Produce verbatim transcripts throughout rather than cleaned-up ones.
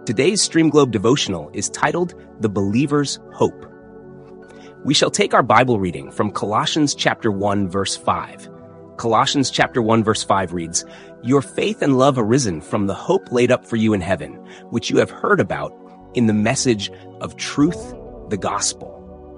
Today's Stream Globe devotional is titled The Believer's Hope. We shall take our Bible reading from Colossians chapter one, verse five. Colossians chapter one, verse five reads, "Your faith and love arisen from the hope laid up for you in heaven, which you have heard about in the message of truth, the gospel."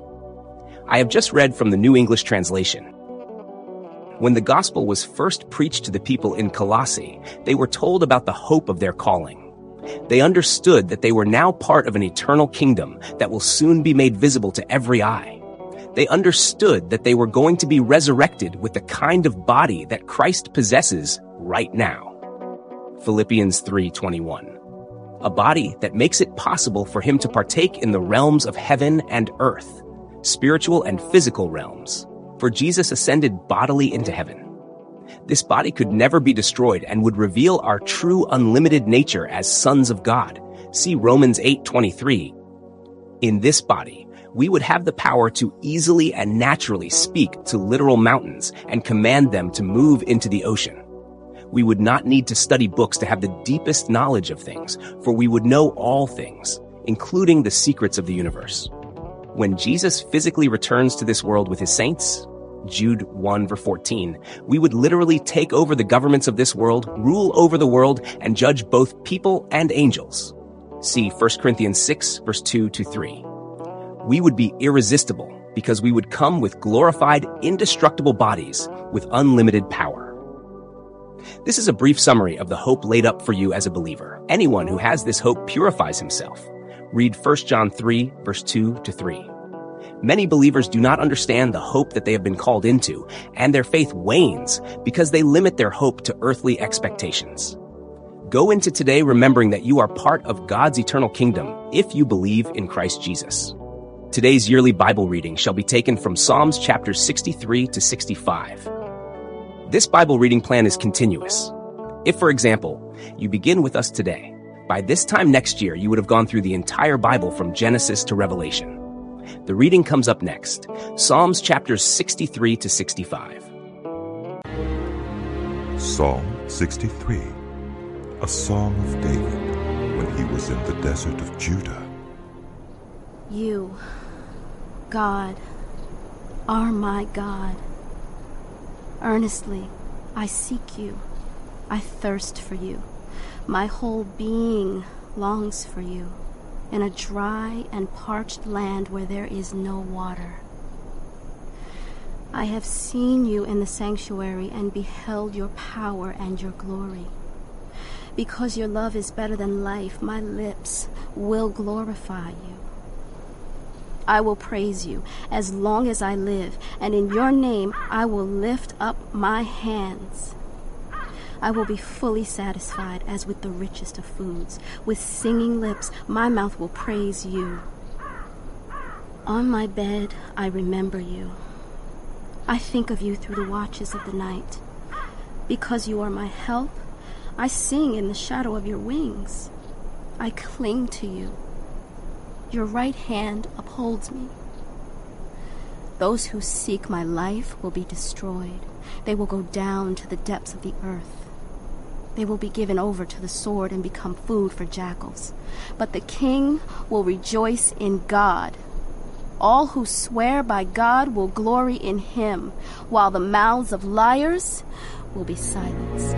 I have just read from the New English Translation. When the gospel was first preached to the people in Colossae, they were told about the hope of their calling. They understood that they were now part of an eternal kingdom that will soon be made visible to every eye. They understood that they were going to be resurrected with the kind of body that Christ possesses right now. Philippians three twenty-one. A body that makes it possible for him to partake in the realms of heaven and earth, spiritual and physical realms, for Jesus ascended bodily into heaven. This body could never be destroyed and would reveal our true unlimited nature as sons of God. See Romans eight twenty-three. In this body, we would have the power to easily and naturally speak to literal mountains and command them to move into the ocean. We would not need to study books to have the deepest knowledge of things, for we would know all things, including the secrets of the universe. When Jesus physically returns to this world with his saints, Jude one, verse fourteen, we would literally take over the governments of this world, rule over the world, and judge both people and angels. See First Corinthians six, verse two to three. We would be irresistible because we would come with glorified, indestructible bodies with unlimited power. This is a brief summary of the hope laid up for you as a believer. Anyone who has this hope purifies himself. Read First John three, verse two to three. Many believers do not understand the hope that they have been called into, and their faith wanes because they limit their hope to earthly expectations. Go into today remembering that you are part of God's eternal kingdom if you believe in Christ Jesus. Today's yearly Bible reading shall be taken from Psalms chapters sixty-three to sixty-five. This Bible reading plan is continuous. If, for example, you begin with us today, by this time next year you would have gone through the entire Bible from Genesis to Revelation. The reading comes up next, Psalms chapters sixty-three to sixty-five. Psalm sixty-three, a song of David when he was in the desert of Judah. You, God, are my God. Earnestly I seek you. I thirst for you. My whole being longs for you, in a dry and parched land where there is no water. I have seen you in the sanctuary and beheld your power and your glory. Because your love is better than life, my lips will glorify you. I will praise you as long as I live, and in your name I will lift up my hands. I will be fully satisfied as with the richest of foods. With singing lips, my mouth will praise you. On my bed, I remember you. I think of you through the watches of the night. Because you are my help, I sing in the shadow of your wings. I cling to you. Your right hand upholds me. Those who seek my life will be destroyed. They will go down to the depths of the earth. They will be given over to the sword and become food for jackals. But the king will rejoice in God. All who swear by God will glory in him, while the mouths of liars will be silenced.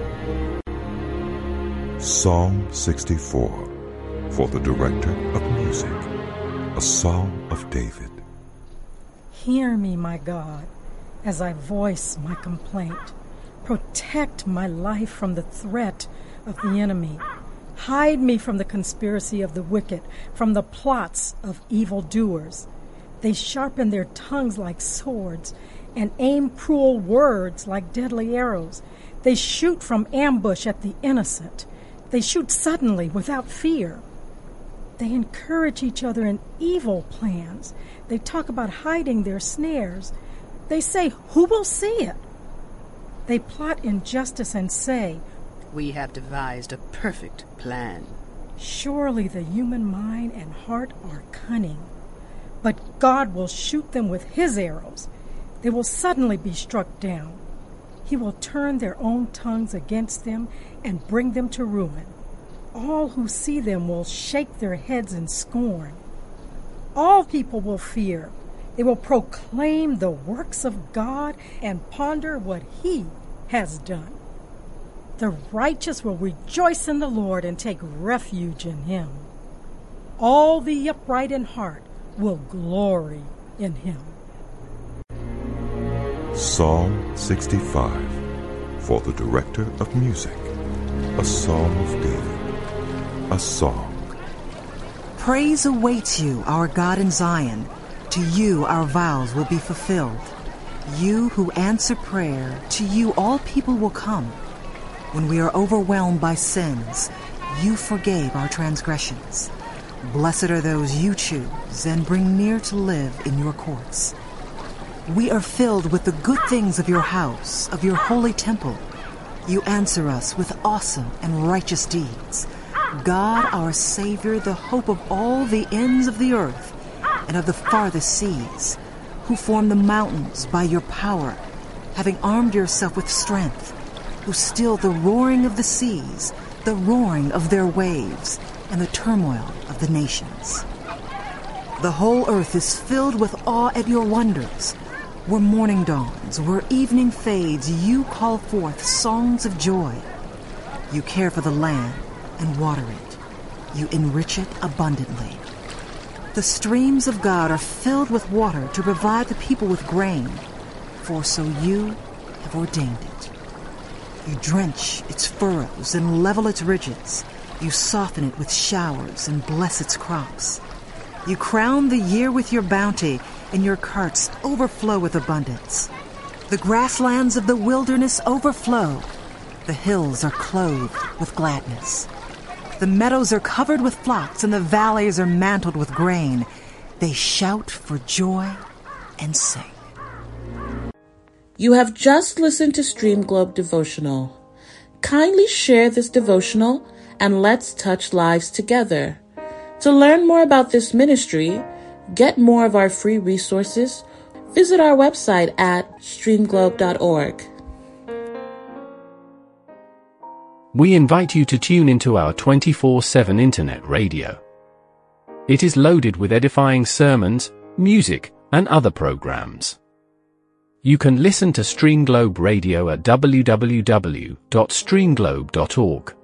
Psalm sixty-four, for the director of music, a song of David. Hear me, my God, as I voice my complaint. Protect my life from the threat of the enemy. Hide me from the conspiracy of the wicked, from the plots of evildoers. They sharpen their tongues like swords and aim cruel words like deadly arrows. They shoot from ambush at the innocent. They shoot suddenly without fear. They encourage each other in evil plans. They talk about hiding their snares. They say, "Who will see it?" They plot injustice and say, "We have devised a perfect plan." Surely the human mind and heart are cunning, but God will shoot them with his arrows. They will suddenly be struck down. He will turn their own tongues against them and bring them to ruin. all who see them will shake their heads in scorn. All people will fear. They will proclaim the works of God and ponder what He has done. The righteous will rejoice in the Lord and take refuge in Him. All the upright in heart will glory in Him. Psalm sixty-five, for the director of music, a psalm of David, a song. Praise awaits you, our God in Zion. To you our vows will be fulfilled. You who answer prayer, to you all people will come. When we are overwhelmed by sins, you forgave our transgressions. Blessed are those you choose and bring near to live in your courts. We are filled with the good things of your house, of your holy temple. You answer us with awesome and righteous deeds. God, our Savior, the hope of all the ends of the earth and of the farthest seas, who form the mountains by your power, having armed yourself with strength, who still the roaring of the seas, the roaring of their waves, and the turmoil of the nations. The whole earth is filled with awe at your wonders. Where morning dawns, where evening fades, you call forth songs of joy. You care for the land and water it. You enrich it abundantly. The streams of God are filled with water to provide the people with grain, for so you have ordained it. You drench its furrows and level its ridges. You soften it with showers and bless its crops. You crown the year with your bounty, and your carts overflow with abundance. The grasslands of the wilderness overflow. The hills are clothed with gladness. The meadows are covered with flocks, and the valleys are mantled with grain. They shout for joy and sing. You have just listened to Stream Globe Devotional. Kindly share this devotional and let's touch lives together. To learn more about this ministry, get more of our free resources, visit our website at stream globe dot org. We invite you to tune into our twenty-four seven internet radio. It is loaded with edifying sermons, music, and other programs. You can listen to Stream Globe Radio at w w w dot stream globe dot org.